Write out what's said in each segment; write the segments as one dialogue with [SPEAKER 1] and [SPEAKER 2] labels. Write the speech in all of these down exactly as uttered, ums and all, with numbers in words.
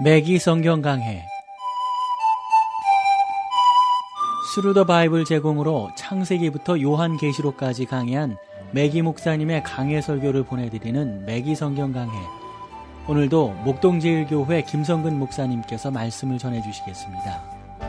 [SPEAKER 1] 매기 성경 강해 스루 더 바이블 제공으로 창세기부터 요한계시록까지 강해한 매기 목사님의 강해 설교를 보내드리는 매기 성경 강해. 오늘도 목동제일교회 김성근 목사님께서 말씀을 전해주시겠습니다.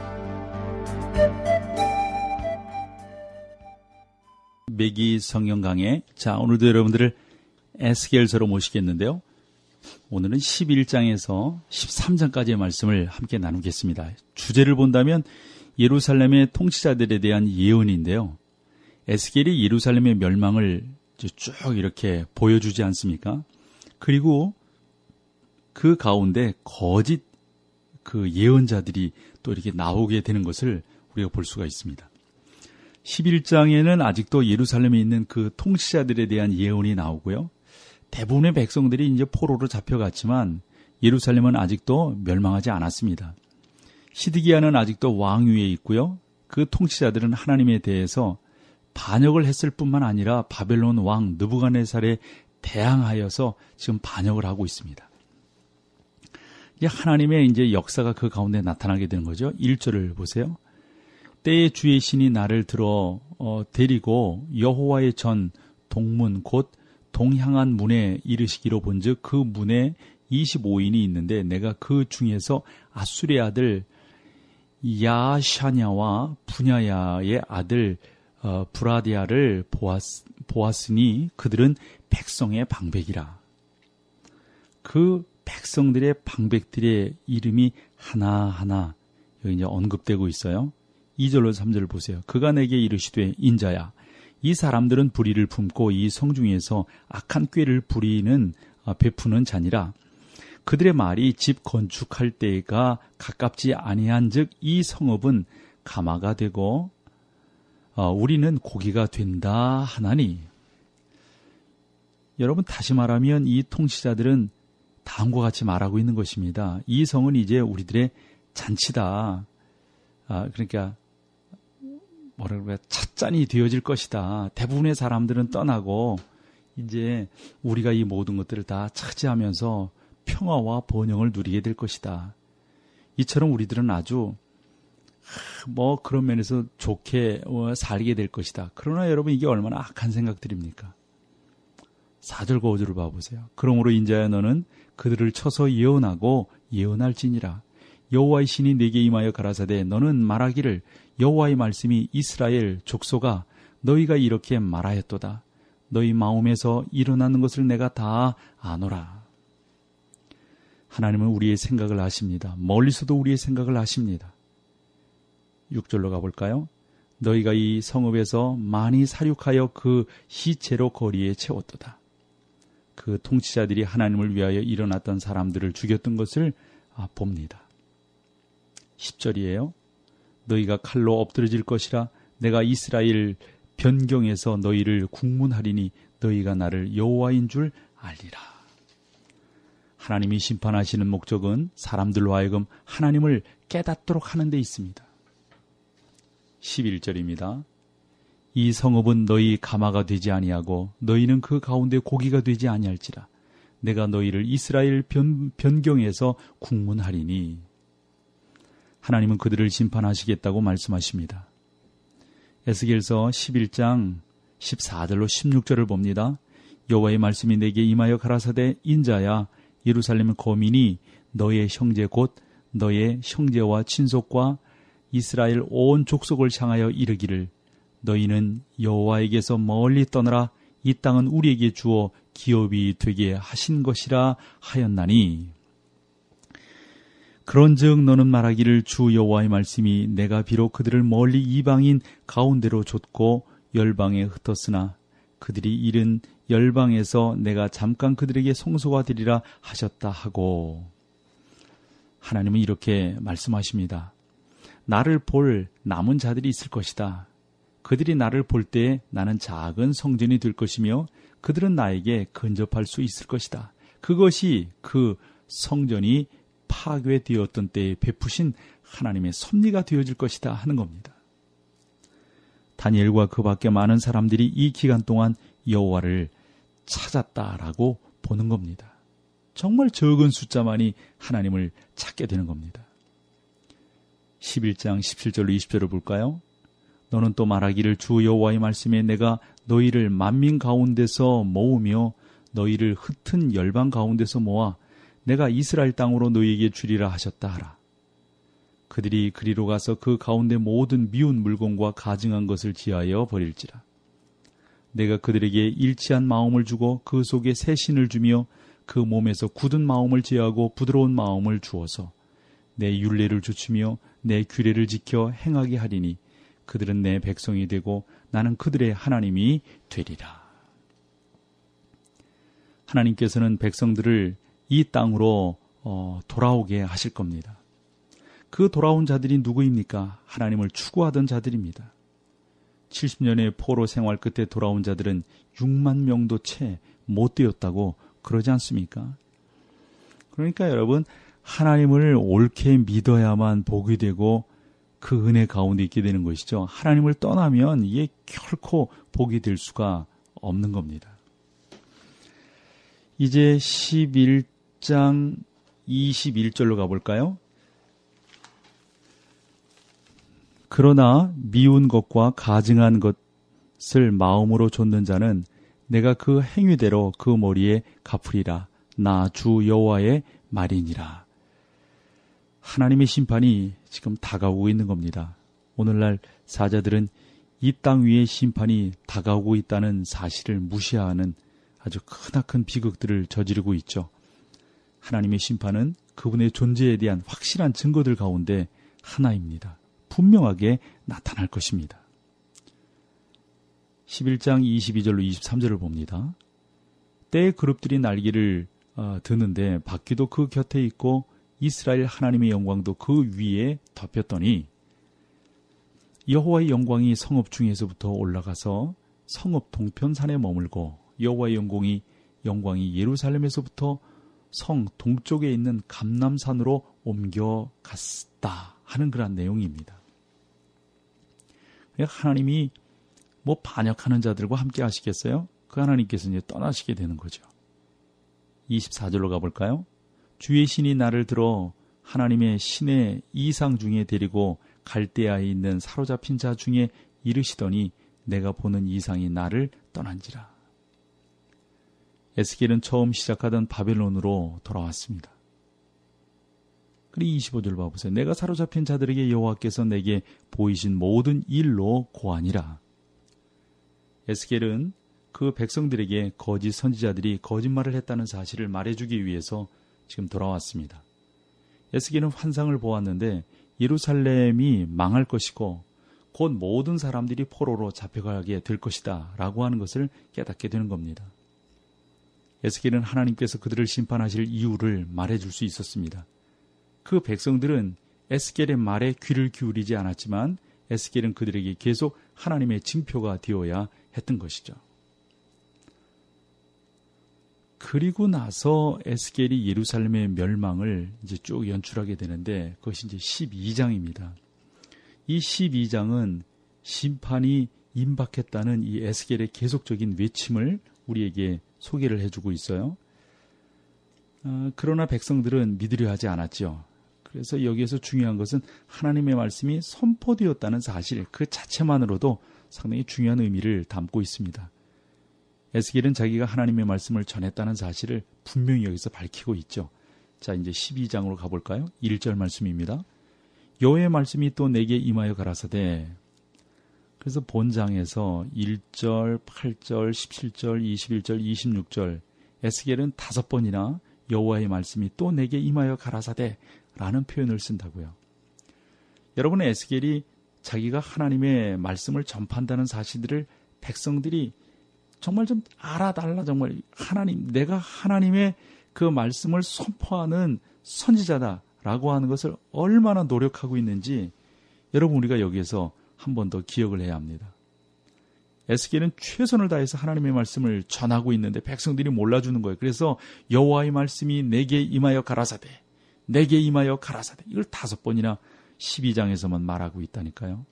[SPEAKER 2] 매기 성경 강해. 자, 오늘도 여러분들을 에스겔서로 모시겠는데요. 오늘은 십일 장에서 십삼 장까지의 말씀을 함께 나누겠습니다. 주제를 본다면 예루살렘의 통치자들에 대한 예언인데요. 에스겔이 예루살렘의 멸망을 쭉 이렇게 보여주지 않습니까? 그리고 그 가운데 거짓 그 예언자들이 또 이렇게 나오게 되는 것을 우리가 볼 수가 있습니다. 십일 장에는 아직도 예루살렘에 있는 그 통치자들에 대한 예언이 나오고요. 대부분의 백성들이 이제 포로로 잡혀갔지만 예루살렘은 아직도 멸망하지 않았습니다. 시드기야는 아직도 왕위에 있고요. 그 통치자들은 하나님에 대해서 반역을 했을 뿐만 아니라 바벨론 왕 느부갓네살에 대항하여서 지금 반역을 하고 있습니다. 이제 하나님의 이제 역사가 그 가운데 나타나게 되는 거죠. 일 절을 보세요. 때에 주의 신이 나를 들어 어, 데리고 여호와의 전 동문 곧 동향한 문에 이르시기로 본즉 그 문에 이십오 인이 있는데 내가 그 중에서 아수르의 아들 야샤냐와 분야야의 아들 어, 브라디아를 보았, 보았으니 그들은 백성의 방백이라. 그 백성들의 방백들의 이름이 하나하나 여기 이제 언급되고 있어요. 이 절로 삼 절을 보세요. 그가 내게 이르시되 인자야 이 사람들은 불의를 품고 이 성중에서 악한 꾀를 부리는 베푸는 자니라. 그들의 말이 집 건축할 때가 가깝지 아니한즉 이 성읍은 가마가 되고 어, 우리는 고기가 된다 하나니. 여러분 다시 말하면 이 통치자들은 다음과 같이 말하고 있는 것입니다. 이 성은 이제 우리들의 잔치다. 아, 그러니까 뭐라 그럴까요? 찻잔이 되어질 것이다. 대부분의 사람들은 떠나고 이제 우리가 이 모든 것들을 다 차지하면서 평화와 번영을 누리게 될 것이다. 이처럼 우리들은 아주 뭐 그런 면에서 좋게 살게 될 것이다. 그러나 여러분 이게 얼마나 악한 생각들입니까? 사 절과 오 절을 봐보세요. 그러므로 인자야 너는 그들을 쳐서 예언하고 예언할지니라. 여호와의 신이 내게 임하여 가라사대 너는 말하기를 여호와의 말씀이 이스라엘 족속아 너희가 이렇게 말하였도다. 너희 마음에서 일어나는 것을 내가 다 아노라. 하나님은 우리의 생각을 아십니다. 멀리서도 우리의 생각을 아십니다. 육 절로 가볼까요? 너희가 이 성읍에서 많이 사륙하여 그 시체로 거리에 채웠도다. 그 통치자들이 하나님을 위하여 일어났던 사람들을 죽였던 것을 봅니다. 십 절이에요. 너희가 칼로 엎드러질 것이라 내가 이스라엘 변경에서 너희를 국문하리니 너희가 나를 여호와인 줄 알리라. 하나님이 심판하시는 목적은 사람들로 하여금 하나님을 깨닫도록 하는 데 있습니다. 십일 절입니다. 이 성읍은 너희 가마가 되지 아니하고 너희는 그 가운데 고기가 되지 아니할지라. 내가 너희를 이스라엘 변, 변경에서 국문하리니. 하나님은 그들을 심판하시겠다고 말씀하십니다. 에스겔서 십일 장 십사 절로 십육 절을 봅니다. 여호와의 말씀이 내게 임하여 가라사대 인자야 예루살렘 거민이 너의 형제 곧 너의 형제와 친속과 이스라엘 온 족속을 향하여 이르기를 너희는 여호와에게서 멀리 떠나라. 이 땅은 우리에게 주어 기업이 되게 하신 것이라 하였나니. 그런즉 너는 말하기를 주 여호와의 말씀이 내가 비록 그들을 멀리 이방인 가운데로 좇고 열방에 흩었으나 그들이 잃은 열방에서 내가 잠깐 그들에게 송소가 되리라 하셨다 하고. 하나님은 이렇게 말씀하십니다. 나를 볼 남은 자들이 있을 것이다. 그들이 나를 볼 때 나는 작은 성전이 될 것이며 그들은 나에게 근접할 수 있을 것이다. 그것이 그 성전이 파괴되었던 때에 베푸신 하나님의 섭리가 되어질 것이다 하는 겁니다. 다니엘과 그 밖에 많은 사람들이 이 기간 동안 여호와를 찾았다라고 보는 겁니다. 정말 적은 숫자만이 하나님을 찾게 되는 겁니다. 십일 장 십칠 절로 이십 절을 볼까요? 너는 또 말하기를 주 여호와의 말씀에 내가 너희를 만민 가운데서 모으며 너희를 흩은 열방 가운데서 모아 내가 이스라엘 땅으로 너희에게 주리라 하셨다 하라. 그들이 그리로 가서 그 가운데 모든 미운 물건과 가증한 것을 지하여 버릴지라. 내가 그들에게 일치한 마음을 주고 그 속에 새 신을 주며 그 몸에서 굳은 마음을 제하고 부드러운 마음을 주어서 내 율례를 주치며 내 규례를 지켜 행하게 하리니 그들은 내 백성이 되고 나는 그들의 하나님이 되리라. 하나님께서는 백성들을 이 땅으로 어, 돌아오게 하실 겁니다. 그 돌아온 자들이 누구입니까? 하나님을 추구하던 자들입니다. 칠십 년의 포로 생활 끝에 돌아온 자들은 육만 명도 채 못 되었다고 그러지 않습니까? 그러니까 여러분, 하나님을 옳게 믿어야만 복이 되고 그 은혜 가운데 있게 되는 것이죠. 하나님을 떠나면 이게 결코 복이 될 수가 없는 겁니다. 이제 십일 장 이십일 절로 가볼까요? 그러나 미운 것과 가증한 것을 마음으로 좇는 자는 내가 그 행위대로 그 머리에 갚으리라. 나 주 여호와의 말이니라. 하나님의 심판이 지금 다가오고 있는 겁니다. 오늘날 사자들은 이 땅 위에 심판이 다가오고 있다는 사실을 무시하는 아주 크나큰 비극들을 저지르고 있죠. 하나님의 심판은 그분의 존재에 대한 확실한 증거들 가운데 하나입니다. 분명하게 나타날 것입니다. 십일 장 이십이 절로 이십삼 절을 봅니다. 때의 그룹들이 날개를 어, 드는데 바퀴도 그 곁에 있고 이스라엘 하나님의 영광도 그 위에 덮였더니 여호와의 영광이 성읍 중에서부터 올라가서 성읍 동편산에 머물고 여호와의 영광이 영광이 예루살렘에서부터 성 동쪽에 있는 감람산으로 옮겨갔다 하는 그런 내용입니다. 하나님이 뭐 반역하는 자들과 함께 하시겠어요? 그 하나님께서 이제 떠나시게 되는 거죠. 이십사 절로 가볼까요? 주의 신이 나를 들어 하나님의 신의 이상 중에 데리고 갈대아에 있는 사로잡힌 자 중에 이르시더니 내가 보는 이상이 나를 떠난지라. 에스겔은 처음 시작하던 바벨론으로 돌아왔습니다. 그리고 이십오 절 봐보세요. 내가 사로잡힌 자들에게 여호와께서 내게 보이신 모든 일로 고하니라. 에스겔은 그 백성들에게 거짓 선지자들이 거짓말을 했다는 사실을 말해주기 위해서 지금 돌아왔습니다. 에스겔은 환상을 보았는데 예루살렘이 망할 것이고 곧 모든 사람들이 포로로 잡혀가게 될 것이다 라고 하는 것을 깨닫게 되는 겁니다. 에스겔은 하나님께서 그들을 심판하실 이유를 말해줄 수 있었습니다. 그 백성들은 에스겔의 말에 귀를 기울이지 않았지만 에스겔은 그들에게 계속 하나님의 징표가 되어야 했던 것이죠. 그리고 나서 에스겔이 예루살렘의 멸망을 이제 쭉 연출하게 되는데 그것이 이제 십이 장입니다. 이 십이 장은 심판이 임박했다는 이 에스겔의 계속적인 외침을 우리에게 소개를 해주고 있어요. 어, 그러나 백성들은 믿으려 하지 않았죠. 그래서 여기에서 중요한 것은 하나님의 말씀이 선포되었다는 사실 그 자체만으로도 상당히 중요한 의미를 담고 있습니다. 에스겔은 자기가 하나님의 말씀을 전했다는 사실을 분명히 여기서 밝히고 있죠. 자, 이제 십이 장으로 가볼까요? 일 절 말씀입니다. 여호와의 말씀이 또 내게 임하여 가라사대. 그래서 본장에서 일 절, 팔 절, 십칠 절, 이십일 절, 이십육 절 에스겔은 다섯 번이나 여호와의 말씀이 또 내게 임하여 가라사대 라는 표현을 쓴다고요. 여러분의 에스겔이 자기가 하나님의 말씀을 전파한다는 사실들을 백성들이 정말 좀 알아달라. 정말 하나님, 내가 하나님의 그 말씀을 선포하는 선지자다라고 하는 것을 얼마나 노력하고 있는지 여러분 우리가 여기에서 한 번 더 기억을 해야 합니다. 에스겔은 최선을 다해서 하나님의 말씀을 전하고 있는데 백성들이 몰라주는 거예요. 그래서 여호와의 말씀이 내게 임하여 가라사대, 내게 임하여 가라사대 이걸 다섯 번이나 십이 장에서만 말하고 있다니까요.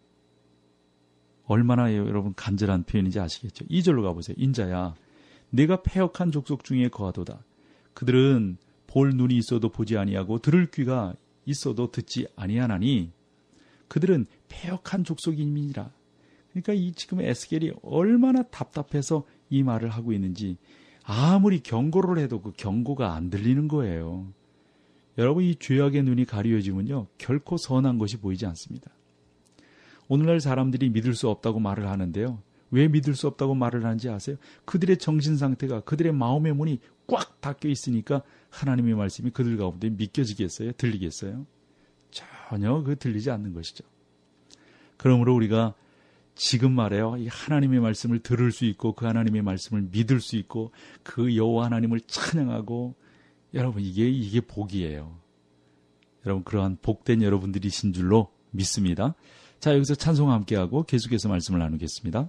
[SPEAKER 2] 얼마나 여러분 간절한 표현인지 아시겠죠? 이 절로 가보세요. 인자야, 내가 패역한 족속 중에 거하도다. 그들은 볼 눈이 있어도 보지 아니하고 들을 귀가 있어도 듣지 아니하나니 그들은 패역한 족속임이니라. 그러니까 이 지금 에스겔이 얼마나 답답해서 이 말을 하고 있는지 아무리 경고를 해도 그 경고가 안 들리는 거예요. 여러분, 이 죄악의 눈이 가려지면요 결코 선한 것이 보이지 않습니다. 오늘날 사람들이 믿을 수 없다고 말을 하는데요. 왜 믿을 수 없다고 말을 하는지 아세요? 그들의 정신 상태가, 그들의 마음의 문이 꽉 닫혀 있으니까 하나님의 말씀이 그들 가운데 믿겨지겠어요? 들리겠어요? 전혀 그 들리지 않는 것이죠. 그러므로 우리가 지금 말해요. 이 하나님의 말씀을 들을 수 있고 그 하나님의 말씀을 믿을 수 있고 그 여호와 하나님을 찬양하고, 여러분 이게 이게 복이에요. 여러분 그러한 복된 여러분들이신 줄로 믿습니다. 자, 여기서 찬송 함께하고 계속해서 말씀을 나누겠습니다.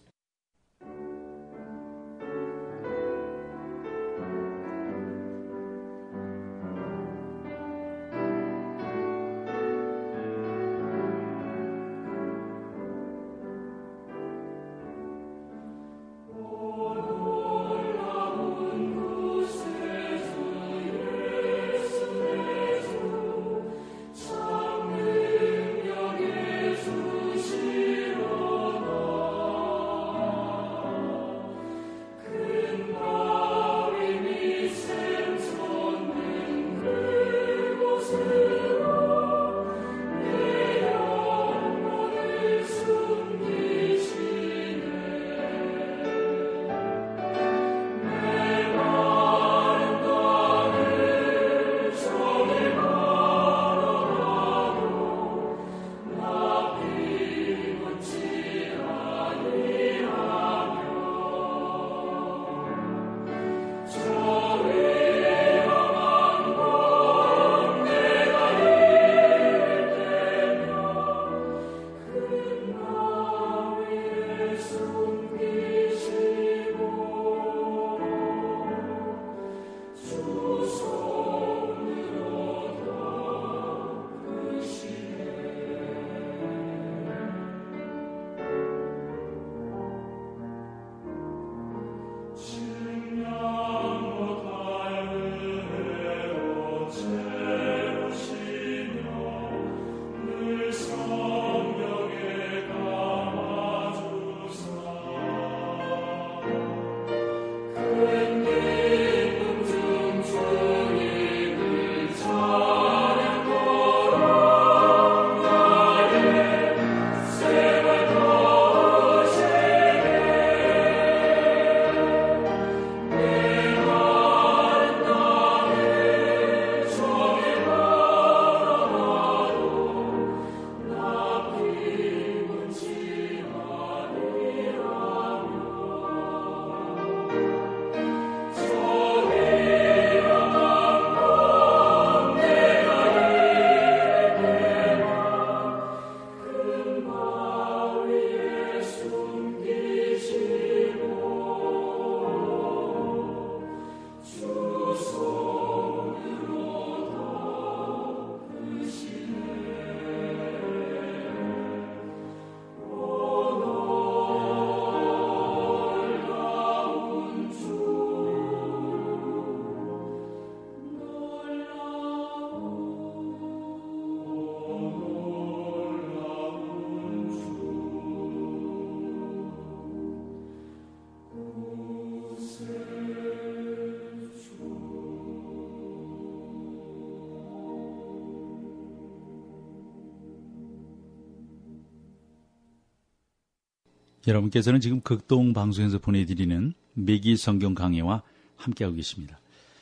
[SPEAKER 2] 여러분께서는 지금 극동 방송에서 보내드리는 매기 성경 강해와 함께하고 계십니다.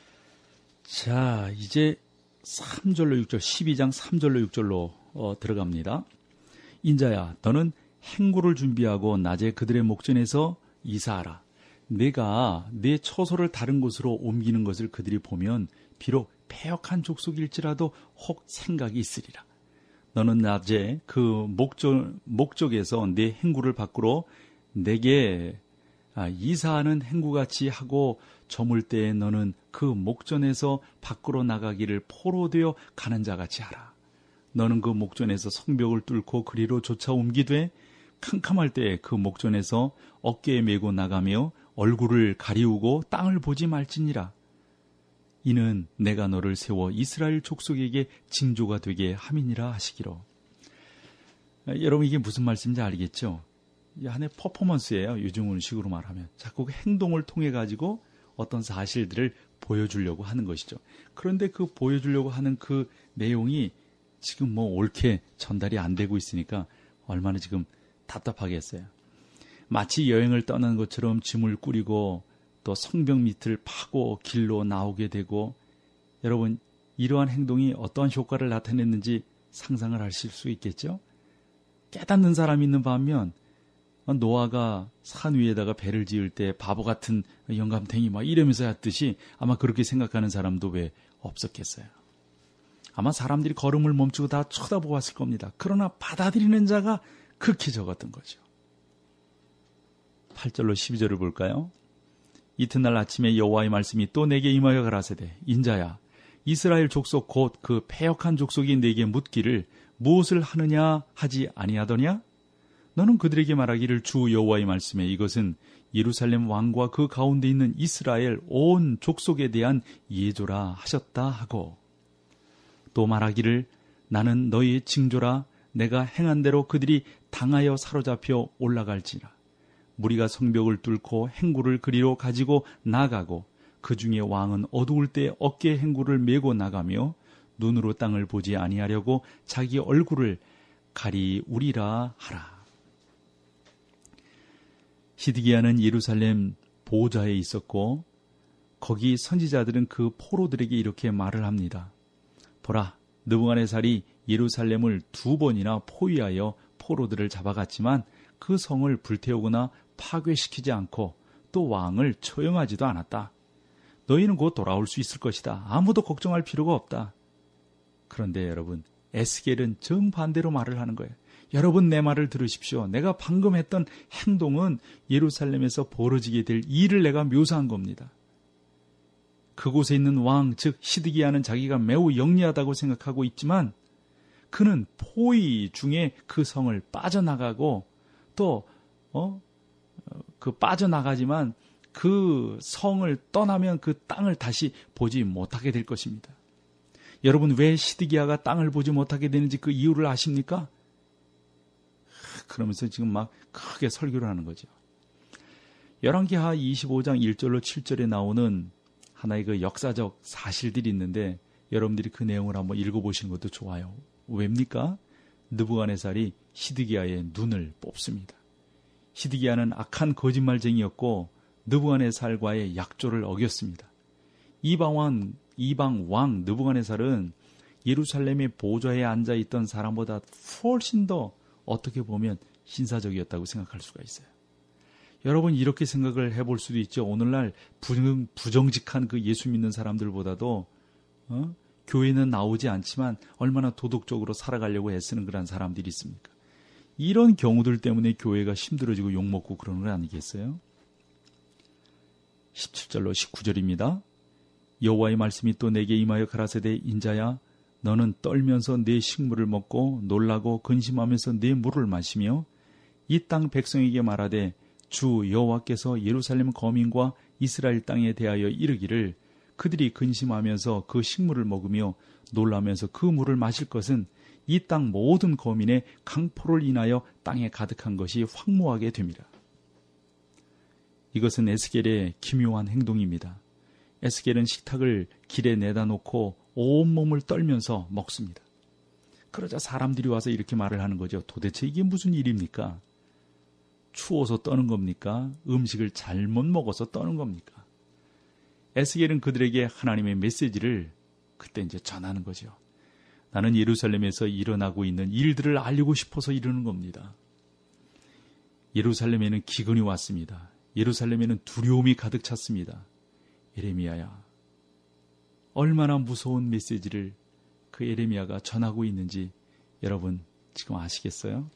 [SPEAKER 2] 자, 이제 삼 절로 육 절, 십이 장 삼 절로 육 절로 어, 들어갑니다. 인자야, 너는 행구를 준비하고 낮에 그들의 목전에서 이사하라. 내가 내 처소를 다른 곳으로 옮기는 것을 그들이 보면 비록 패역한 족속일지라도 혹 생각이 있으리라. 너는 낮에 그 목적, 목적에서 내 행구를 밖으로 내게 이사하는 행구같이 하고 저물 때에 너는 그 목전에서 밖으로 나가기를 포로되어 가는 자같이 하라. 너는 그 목전에서 성벽을 뚫고 그리로 쫓아 옮기되 캄캄할 때에 그 목전에서 어깨에 메고 나가며 얼굴을 가리우고 땅을 보지 말지니라. 이는 내가 너를 세워 이스라엘 족속에게 징조가 되게 함이니라 하시기로. 여러분 이게 무슨 말씀인지 알겠죠? 이 하나의 퍼포먼스예요. 요즘 식으로 말하면. 자꾸 행동을 통해 가지고 어떤 사실들을 보여주려고 하는 것이죠. 그런데 그 보여주려고 하는 그 내용이 지금 뭐 옳게 전달이 안 되고 있으니까 얼마나 지금 답답하겠어요. 마치 여행을 떠나는 것처럼 짐을 꾸리고 또 성벽 밑을 파고 길로 나오게 되고, 여러분 이러한 행동이 어떠한 효과를 나타냈는지 상상을 하실 수 있겠죠? 깨닫는 사람이 있는 반면 노아가 산 위에다가 배를 지을 때 바보 같은 영감탱이 막 이러면서 했듯이 아마 그렇게 생각하는 사람도 왜 없었겠어요. 아마 사람들이 걸음을 멈추고 다 쳐다보았을 겁니다. 그러나 받아들이는 자가 극히 적었던 거죠. 팔 절로 십이 절을 볼까요? 이튿날 아침에 여호와의 말씀이 또 내게 임하여 가라사대, 인자야, 이스라엘 족속 곧 그 패역한 족속이 내게 묻기를 무엇을 하느냐 하지 아니하더냐? 너는 그들에게 말하기를 주 여호와의 말씀에 이것은 예루살렘 왕과 그 가운데 있는 이스라엘 온 족속에 대한 예조라 하셨다 하고, 또 말하기를 나는 너희의 징조라, 내가 행한 대로 그들이 당하여 사로잡혀 올라갈지라. 무리가 성벽을 뚫고 행구를 그리로 가지고 나가고 그 중에 왕은 어두울 때 어깨에 행구를 메고 나가며 눈으로 땅을 보지 아니하려고 자기 얼굴을 가리우리라 하라. 시드기야는 예루살렘 보좌에 있었고 거기 선지자들은 그 포로들에게 이렇게 말을 합니다. 보라, 느부갓네살이 예루살렘을 두 번이나 포위하여 포로들을 잡아갔지만 그 성을 불태우거나 파괴시키지 않고 또 왕을 처형하지도 않았다. 너희는 곧 돌아올 수 있을 것이다. 아무도 걱정할 필요가 없다. 그런데 여러분, 에스겔은 정반대로 말을 하는 거예요. 여러분 내 말을 들으십시오. 내가 방금 했던 행동은 예루살렘에서 벌어지게 될 일을 내가 묘사한 겁니다. 그곳에 있는 왕, 즉 시드기야는 자기가 매우 영리하다고 생각하고 있지만 그는 포위 중에 그 성을 빠져나가고 또 어? 그 빠져나가지만 그 성을 떠나면 그 땅을 다시 보지 못하게 될 것입니다. 여러분 왜 시드기야가 땅을 보지 못하게 되는지 그 이유를 아십니까? 그러면서 지금 막 크게 설교를 하는 거죠. 열왕기하 이십오 장 일 절로 칠 절에 나오는 하나의 그 역사적 사실들이 있는데 여러분들이 그 내용을 한번 읽어보시는 것도 좋아요. 왜입니까? 느부갓네살이 시드기야의 눈을 뽑습니다. 시드기야는 악한 거짓말쟁이였고 느부갓네살과의 약조를 어겼습니다. 이방왕, 이방 왕 느부갓네살은 예루살렘의 보좌에 앉아있던 사람보다 훨씬 더 어떻게 보면 신사적이었다고 생각할 수가 있어요. 여러분 이렇게 생각을 해볼 수도 있죠. 오늘날 부정, 부정직한 그 예수 믿는 사람들보다도 어? 교회는 나오지 않지만 얼마나 도덕적으로 살아가려고 애쓰는 그런 사람들이 있습니까? 이런 경우들 때문에 교회가 힘들어지고 욕먹고 그러는 거 아니겠어요? 십칠 절로 십구 절입니다. 여호와의 말씀이 또 내게 임하여 가라사대, 인자야, 너는 떨면서 내 식물을 먹고 놀라고 근심하면서 내 물을 마시며 이 땅 백성에게 말하되 주 여호와께서 예루살렘 거민과 이스라엘 땅에 대하여 이르기를 그들이 근심하면서 그 식물을 먹으며 놀라면서 그 물을 마실 것은 이 땅 모든 거민의 강포를 인하여 땅에 가득한 것이 황무하게 됩니다. 이것은 에스겔의 기묘한 행동입니다. 에스겔은 식탁을 길에 내다 놓고 온몸을 떨면서 먹습니다. 그러자 사람들이 와서 이렇게 말을 하는 거죠. 도대체 이게 무슨 일입니까? 추워서 떠는 겁니까? 음식을 잘못 먹어서 떠는 겁니까? 에스겔은 그들에게 하나님의 메시지를 그때 이제 전하는 거죠. 나는 예루살렘에서 일어나고 있는 일들을 알리고 싶어서 이러는 겁니다. 예루살렘에는 기근이 왔습니다. 예루살렘에는 두려움이 가득 찼습니다. 예레미야야, 얼마나 무서운 메시지를 그 예레미야가 전하고 있는지 여러분 지금 아시겠어요?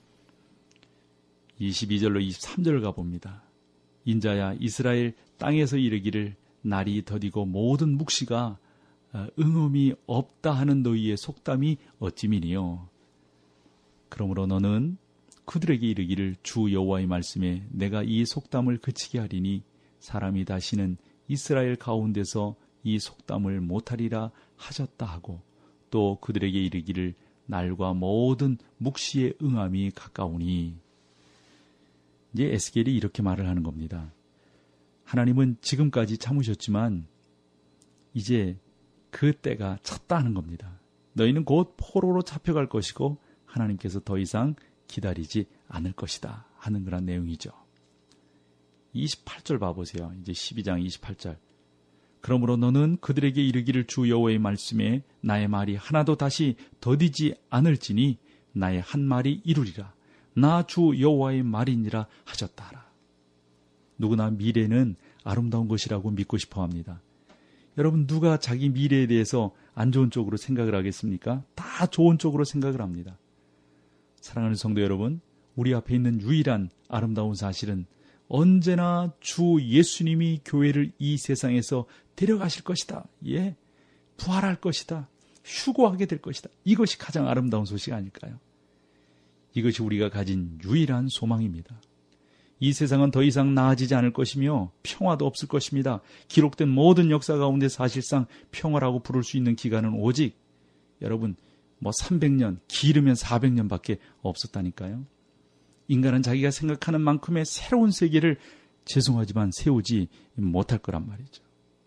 [SPEAKER 2] 이십이 절로 이십삼 절을 가봅니다. 인자야, 이스라엘 땅에서 이르기를 날이 더디고 모든 묵시가 응음이 없다 하는 너희의 속담이 어찌미니요. 그러므로 너는 그들에게 이르기를 주 여호와의 말씀에 내가 이 속담을 그치게 하리니 사람이 다시는 이스라엘 가운데서 이 속담을 못하리라 하셨다 하고 또 그들에게 이르기를 날과 모든 묵시의 응함이 가까우니. 이제 에스겔이 이렇게 말을 하는 겁니다. 하나님은 지금까지 참으셨지만 이제 그 때가 찼다는 겁니다. 너희는 곧 포로로 잡혀갈 것이고 하나님께서 더 이상 기다리지 않을 것이다 하는 그런 내용이죠. 이십팔 절 봐보세요. 이제 십이 장 이십팔 절. 그러므로 너는 그들에게 이르기를 주 여호와의 말씀에 나의 말이 하나도 다시 더디지 않을지니 나의 한 말이 이루리라. 나 주 여호와의 말이니라 하셨다 하라. 누구나 미래는 아름다운 것이라고 믿고 싶어 합니다. 여러분, 누가 자기 미래에 대해서 안 좋은 쪽으로 생각을 하겠습니까? 다 좋은 쪽으로 생각을 합니다. 사랑하는 성도 여러분, 우리 앞에 있는 유일한 아름다운 사실은 언제나 주 예수님이 교회를 이 세상에서 데려가실 것이다. 예, 부활할 것이다. 휴거하게 될 것이다. 이것이 가장 아름다운 소식 아닐까요? 이것이 우리가 가진 유일한 소망입니다. 이 세상은 더 이상 나아지지 않을 것이며 평화도 없을 것입니다. 기록된 모든 역사 가운데 사실상 평화라고 부를 수 있는 기간은 오직 여러분 뭐 삼백 년, 길으면 사백 년밖에 없었다니까요. 인간은 자기가 생각하는 만큼의 새로운 세계를 죄송하지만 세우지 못할 거란 말이죠.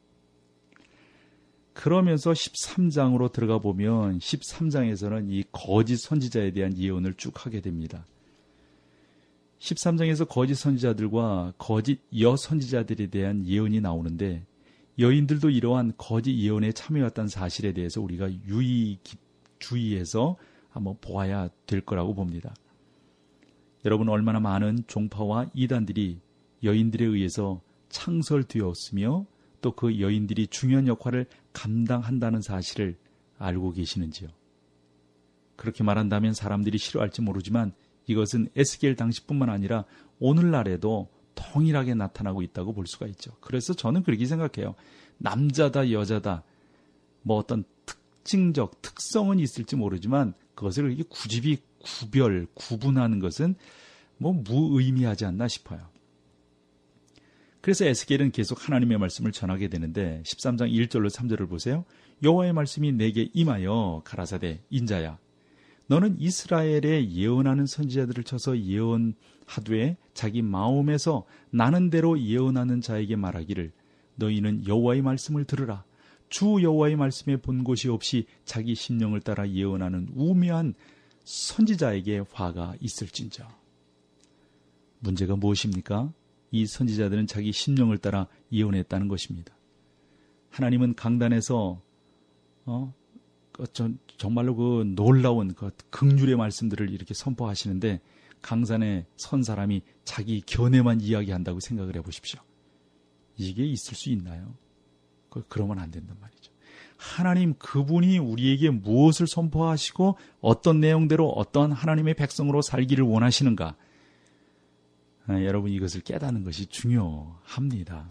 [SPEAKER 2] 그러면서 십삼 장으로 들어가 보면 십삼 장에서는 이 거짓 선지자에 대한 예언을 쭉 하게 됩니다. 십삼 장에서 거짓 선지자들과 거짓 여선지자들에 대한 예언이 나오는데 여인들도 이러한 거짓 예언에 참여했다는 사실에 대해서 우리가 유의 주의해서 한번 보아야 될 거라고 봅니다. 여러분, 얼마나 많은 종파와 이단들이 여인들에 의해서 창설되었으며 또 그 여인들이 중요한 역할을 감당한다는 사실을 알고 계시는지요? 그렇게 말한다면 사람들이 싫어할지 모르지만 이것은 에스겔 당시뿐만 아니라 오늘날에도 동일하게 나타나고 있다고 볼 수가 있죠. 그래서 저는 그렇게 생각해요. 남자다 여자다 뭐 어떤 특징적 특성은 있을지 모르지만 그것을 이렇게 굳이 구별, 구분하는 것은 뭐 무의미하지 않나 싶어요. 그래서 에스겔은 계속 하나님의 말씀을 전하게 되는데 십삼 장 일 절로 삼 절을 보세요. 여호와의 말씀이 내게 임하여 가라사대 인자야 너는 이스라엘에 예언하는 선지자들을 쳐서 예언하되 자기 마음에서 나는 대로 예언하는 자에게 말하기를 너희는 여호와의 말씀을 들으라. 주 여호와의 말씀에 본 곳이 없이 자기 심령을 따라 예언하는 우매한 선지자에게 화가 있을진저. 문제가 무엇입니까? 이 선지자들은 자기 심령을 따라 예언했다는 것입니다. 하나님은 강단에서 어, 정말로 그 놀라운 그 긍휼의 말씀들을 이렇게 선포하시는데 강산에 선 사람이 자기 견해만 이야기한다고 생각을 해보십시오. 이게 있을 수 있나요? 그러면 안 된단 말이죠. 하나님 그분이 우리에게 무엇을 선포하시고 어떤 내용대로 어떤 하나님의 백성으로 살기를 원하시는가? 아, 여러분 이것을 깨닫는 것이 중요합니다.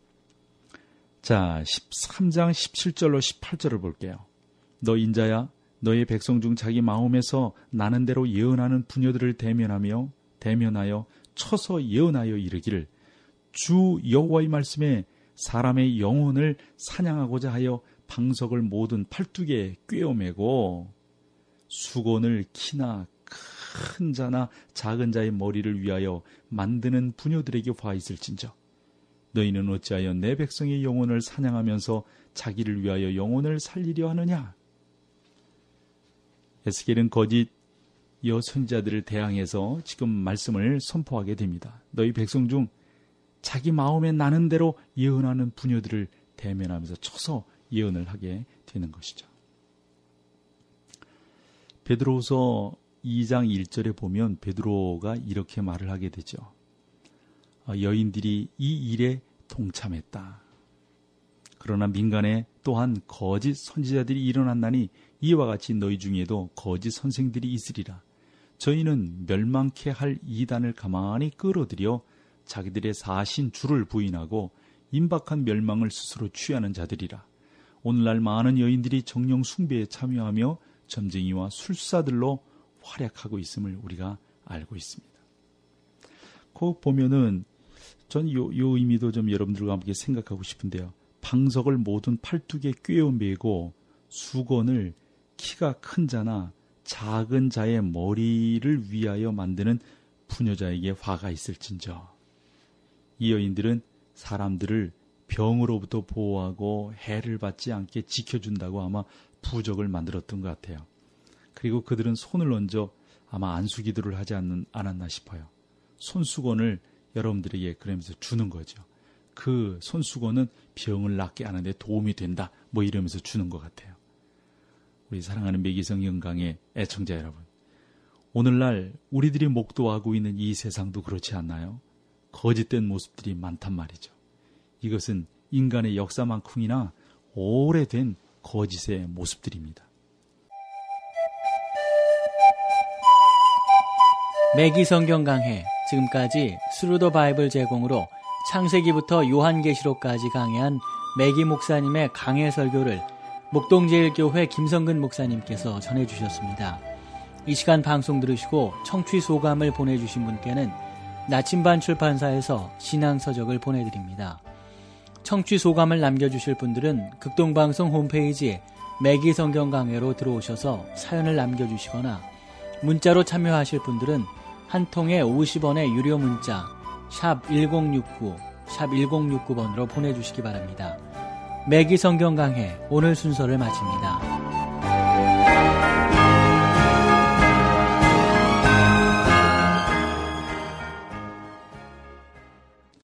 [SPEAKER 2] 자, 십삼 장 십칠 절로 십팔 절을 볼게요. 너 인자야 너의 백성 중 자기 마음에서 나는 대로 예언하는 부녀들을 대면하며 대면하여 쳐서 예언하여 이르기를 주 여호와의 말씀에 사람의 영혼을 사냥하고자 하여 방석을 모든 팔뚝에 꿰어매고 수건을 키나 큰 자나 작은 자의 머리를 위하여 만드는 부녀들에게 화 있을진저 너희는 어찌하여 내 백성의 영혼을 사냥하면서 자기를 위하여 영혼을 살리려 하느냐. 에스겔은 거짓 여선지자들을 대항해서 지금 말씀을 선포하게 됩니다. 너희 백성 중 자기 마음에 나는 대로 예언하는 부녀들을 대면하면서 쳐서 예언을 하게 되는 것이죠. 베드로후서 이 장 일 절에 보면 베드로가 이렇게 말을 하게 되죠. 여인들이 이 일에 동참했다. 그러나 민간에 또한 거짓 선지자들이 일어났나니 이와 같이 너희 중에도 거짓 선생들이 있으리라. 저희는 멸망케 할 이단을 가만히 끌어들여 자기들의 사신 주를 부인하고 임박한 멸망을 스스로 취하는 자들이라. 오늘날 많은 여인들이 정령 숭배에 참여하며 점쟁이와 술사들로 활약하고 있음을 우리가 알고 있습니다. 꼭 보면은 전 요, 요 의미도 좀 여러분들과 함께 생각하고 싶은데요. 장석을 모든 팔뚝에 꿰어매고 수건을 키가 큰 자나 작은 자의 머리를 위하여 만드는 부녀자에게 화가 있을진저. 이 여인들은 사람들을 병으로부터 보호하고 해를 받지 않게 지켜준다고 아마 부적을 만들었던 것 같아요. 그리고 그들은 손을 얹어 아마 안수기도를 하지 않는, 않았나 싶어요. 손수건을 여러분들에게 그러면서 주는 거죠. 그 손수건은 병을 낫게 하는데 도움이 된다, 뭐 이러면서 주는 것 같아요. 우리 사랑하는 매기성경 강의 애청자 여러분, 오늘날 우리들이 목도하고 있는 이 세상도 그렇지 않나요? 거짓된 모습들이 많단 말이죠. 이것은 인간의 역사만큼이나 오래된 거짓의 모습들입니다.
[SPEAKER 1] 매기성경 강해, 지금까지 스루 더 바이블 제공으로 창세기부터 요한계시록까지 강해한 매기 목사님의 강해 설교를 목동제일교회 김성근 목사님께서 전해주셨습니다. 이 시간 방송 들으시고 청취 소감을 보내주신 분께는 나침반 출판사에서 신앙서적을 보내드립니다. 청취 소감을 남겨주실 분들은 극동방송 홈페이지 매기성경 강해로 들어오셔서 사연을 남겨주시거나, 문자로 참여하실 분들은 한 통에 오십 원의 유료 문자 샵 일공육구, 샵 일공육구 번으로 보내주시기 바랍니다. 매기성경 강해 오늘 순서를 마칩니다.